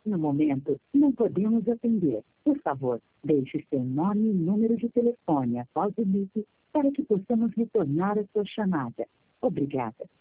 No momento, não podemos atender. Por favor, deixe seu nome e número de telefone após o bip para que possamos retornar a sua chamada. Obrigada.